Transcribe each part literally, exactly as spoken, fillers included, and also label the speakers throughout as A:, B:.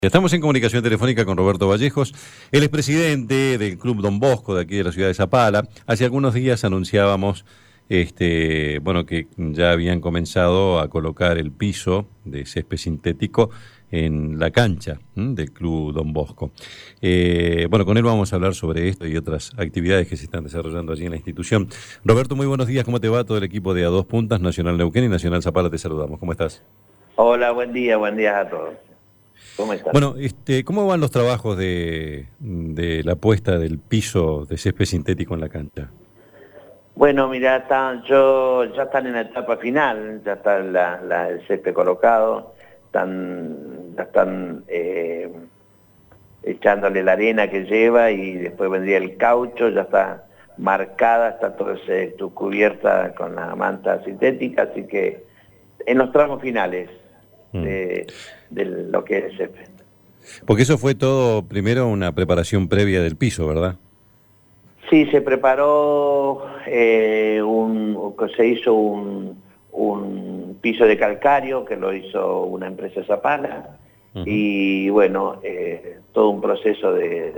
A: Estamos en comunicación telefónica con Roberto Vallejos, él es presidente del Club Don Bosco de aquí de la ciudad de Zapala. Hace algunos días anunciábamos este, bueno, que ya habían comenzado a colocar el piso de césped sintético en la cancha ¿m? del Club Don Bosco. Eh, bueno, con él vamos a hablar sobre esto y otras actividades que se están desarrollando allí en la institución. Roberto, muy buenos días, ¿cómo te va? Todo el equipo de A Dos Puntas, Nacional Neuquén y Nacional Zapala, te saludamos. ¿Cómo estás?
B: Hola, buen día, buen día a todos. ¿Cómo estás?
A: Bueno, este, ¿cómo van los trabajos de, de la puesta del piso de césped sintético en la cancha?
B: Bueno, mira, está, yo, ya están en la etapa final, ya está la, la, el césped colocado, están, ya están eh, echándole la arena que lleva y después vendría el caucho, ya está marcada, está todo ese, cubierta con la manta sintética, así que en los tramos finales mm. de, de lo que es el césped.
A: Porque eso fue todo primero una preparación previa del piso, ¿verdad?
B: Sí, se preparó, eh, un, se hizo un, un piso de calcario que lo hizo una empresa Zapala, uh-huh. y bueno, eh, todo un proceso de,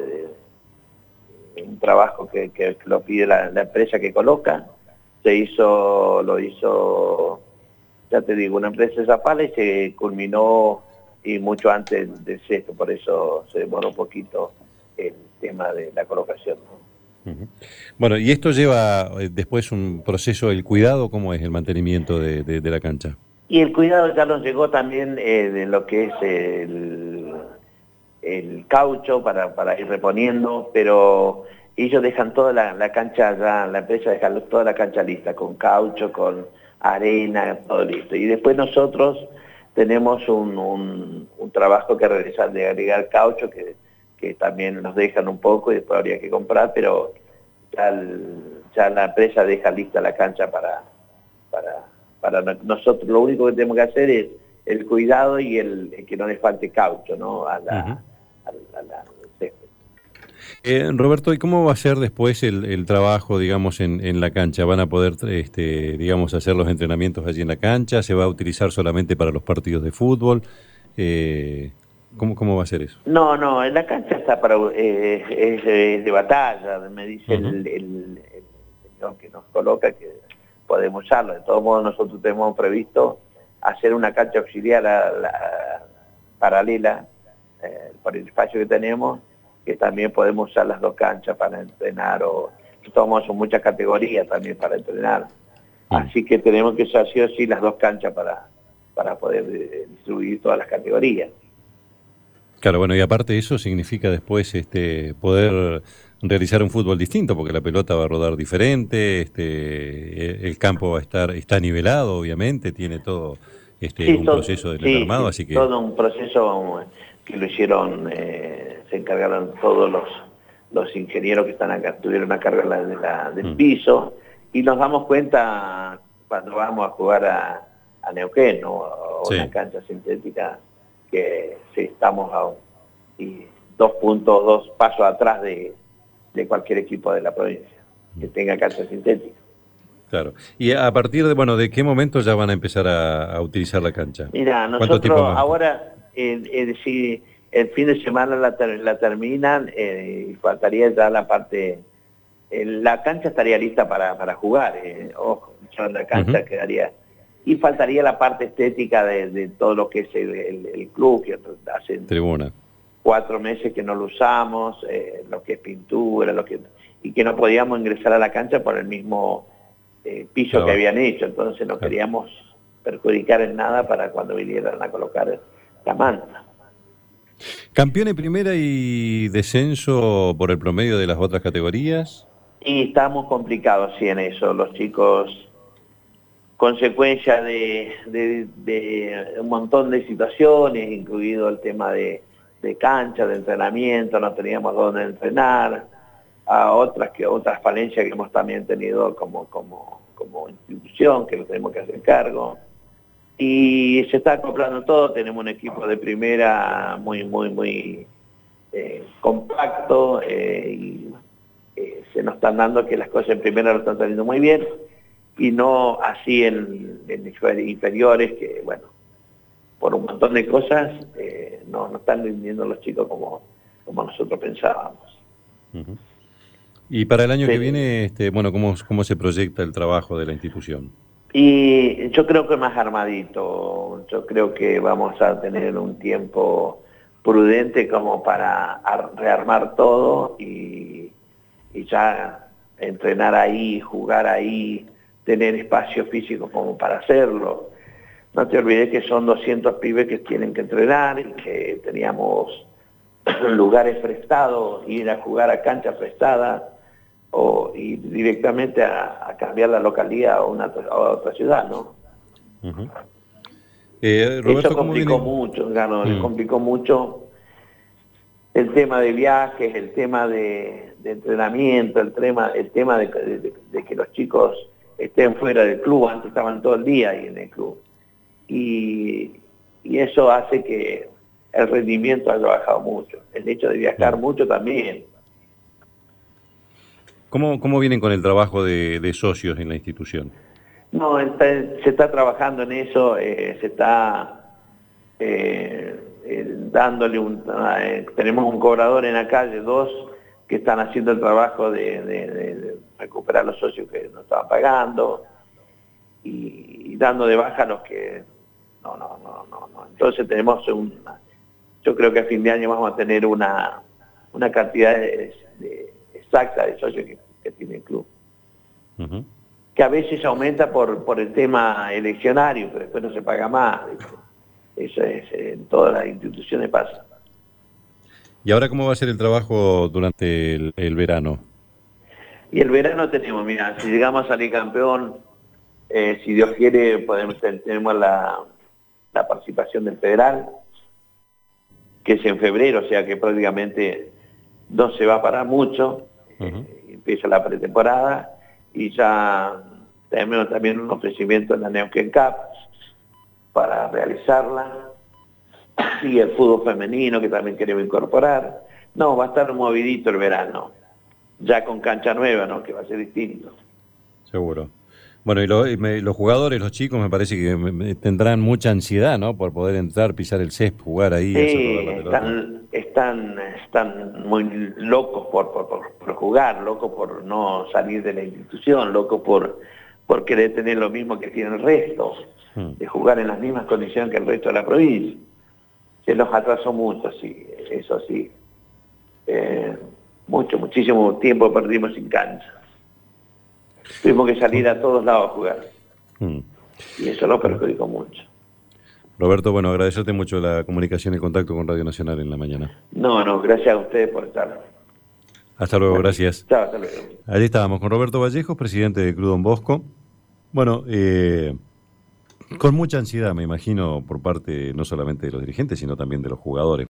B: de un trabajo que, que lo pide la, la empresa que coloca, se hizo, lo hizo, ya te digo, una empresa de Zapala y se culminó y mucho antes del sexto, por eso se demoró un poquito el tema de la colocación, ¿no?
A: Uh-huh. Bueno, y esto lleva eh, después un proceso, el cuidado, ¿cómo es el mantenimiento de, de, de la cancha?
B: Y el cuidado ya nos llegó también eh, de lo que es el, el caucho para, para ir reponiendo, pero ellos dejan toda la, la cancha ya, la empresa deja toda la cancha lista, con caucho, con arena, todo listo. Y después nosotros tenemos un, un, un trabajo que realizar de agregar caucho, que que también nos dejan un poco y después habría que comprar, pero ya, el, ya la empresa deja lista la cancha para, para, para nosotros. Lo único que tenemos que hacer es el cuidado y el, el que no le falte caucho, ¿no? A la, uh-huh. a, a la césped.
A: Eh, Roberto, ¿y cómo va a ser después el, el trabajo, digamos, en, en la cancha? ¿Van a poder, este, digamos, hacer los entrenamientos allí en la cancha? ¿Se va a utilizar solamente para los partidos de fútbol? Eh, ¿Cómo, ¿Cómo va a ser eso?
B: No, no, en la cancha está para eh, es, es de batalla, me dice uh-huh. el, el, el señor que nos coloca que podemos usarlo. De todos modos nosotros tenemos previsto hacer una cancha auxiliar a la, paralela eh, por el espacio que tenemos, que también podemos usar las dos canchas para entrenar, o de todos modos son muchas categorías también para entrenar. Uh-huh. Así que tenemos que usar sí o sí las dos canchas para, para poder eh, distribuir todas las categorías.
A: Claro, bueno, y aparte eso significa después este poder realizar un fútbol distinto, porque la pelota va a rodar diferente, este el campo va a estar, está nivelado, obviamente, tiene todo este
B: sí,
A: un
B: todo,
A: proceso del
B: sí,
A: armado,
B: sí,
A: así que...
B: todo un proceso que lo hicieron, eh, se encargaron todos los, los ingenieros que están acá, tuvieron a cargo la, de la, del mm. piso, y nos damos cuenta cuando vamos a jugar a, a Neuquén, ¿no? O sí. Una cancha sintética, que sí, estamos a y dos puntos, dos pasos atrás de, de cualquier equipo de la provincia que tenga cancha sintética.
A: Claro. ¿Y a partir de, bueno, de qué momento ya van a empezar a, a utilizar la cancha?
B: Mira, nosotros ahora, eh, eh, si el fin de semana la, ter, la terminan, eh, y faltaría ya la parte, eh, la cancha estaría lista para, para jugar, eh, ojo, la cancha uh-huh. quedaría... Y faltaría la parte estética de, de todo lo que es el, el, el club, que hace
A: Tribuna.
B: cuatro meses que no lo usamos, eh, lo que es pintura, lo que y que no podíamos ingresar a la cancha por el mismo eh, piso claro. que habían hecho, entonces no claro. queríamos perjudicar en nada para cuando vinieran a colocar la manta.
A: ¿Campeón en primera y descenso por el promedio de las otras categorías?
B: Y estamos complicados, sí, en eso, los chicos... consecuencia de, de, de un montón de situaciones, incluido el tema de, de cancha, de entrenamiento, no teníamos dónde entrenar, a otras que otras falencias que hemos también tenido como, como, como institución, que lo tenemos que hacer cargo. Y se está acoplando todo, tenemos un equipo de primera muy, muy, muy eh, compacto, eh, y eh, se nos están dando que las cosas en primera lo están saliendo muy bien, y no así en, en inferiores, que bueno, por un montón de cosas eh, no, no están rindiendo los chicos como, como nosotros pensábamos.
A: Uh-huh. Y para el año
B: sí.
A: que viene, este, bueno, ¿cómo, ¿cómo se proyecta el trabajo de la institución?
B: Y yo creo que más armadito, yo creo que vamos a tener un tiempo prudente como para rearmar todo y, y ya entrenar ahí, jugar ahí, tener espacio físico como para hacerlo. No te olvides que son doscientos pibes que tienen que entrenar y que teníamos lugares prestados, ir a jugar a cancha prestada o ir directamente a, a cambiar la localidad a, una, a otra ciudad, ¿no?
A: Uh-huh. eh, Roberto,
B: Eso complicó
A: ¿cómo viene?
B: mucho, Gano,
A: Mm.
B: complicó mucho el tema de viajes, el tema de, de entrenamiento, el tema, el tema de, de, de que los chicos estén fuera del club, antes estaban todo el día ahí en el club. Y, y eso hace que el rendimiento haya bajado mucho. El hecho de viajar mucho también.
A: ¿Cómo, cómo vienen con el trabajo de, de socios en la institución?
B: No, está, se está trabajando en eso, eh, se está eh, eh, dándole un... Eh, tenemos un cobrador en la calle, dos, que están haciendo el trabajo de, de, de recuperar los socios que no estaban pagando y, y dando de baja a los que... No, no, no, no, no. Entonces tenemos un... Yo creo que a fin de año vamos a tener una, una cantidad de, de, exacta de socios que, que tiene el club.
A: Uh-huh.
B: Que a veces aumenta por, por el tema eleccionario, pero después no se paga más. Eso es, en todas las instituciones pasa.
A: ¿Y ahora cómo va a ser el trabajo durante el, el verano?
B: Y el verano tenemos, mira, si llegamos a salir campeón, eh, si Dios quiere, podemos, tenemos la, la participación del federal, que es en febrero, o sea que prácticamente no se va a parar mucho. Uh-huh. eh, empieza la pretemporada y ya tenemos también un ofrecimiento en la Neuquén Cup para realizarla, y el fútbol femenino que también queremos incorporar. No, va a estar movidito el verano, ya con cancha nueva, ¿no? Que va a ser distinto.
A: Seguro. Bueno, y, lo, y me, los jugadores, los chicos, me parece que me, me tendrán mucha ansiedad, ¿no? Por poder entrar, pisar el césped, jugar ahí.
B: Sí, están, están, están muy locos por, por, por, por jugar, locos por no salir de la institución, locos por, por querer tener lo mismo que tiene el resto, hmm. de jugar en las mismas condiciones que el resto de la provincia. Se los atrasó mucho, sí, eso sí. Eh, mucho, muchísimo tiempo perdimos sin cancha. Tuvimos que salir a todos lados a jugar. Hmm. Y eso lo perjudicó mucho.
A: Roberto, bueno, agradecerte mucho la comunicación y el contacto con Radio Nacional en la mañana.
B: No, no, gracias a ustedes por estar.
A: Hasta luego, bueno, gracias.
B: Chao, hasta luego.
A: Allí estábamos con Roberto Vallejos, presidente del Club Don Bosco. Bueno, eh, con mucha ansiedad, me imagino, por parte no solamente de los dirigentes, sino también de los jugadores.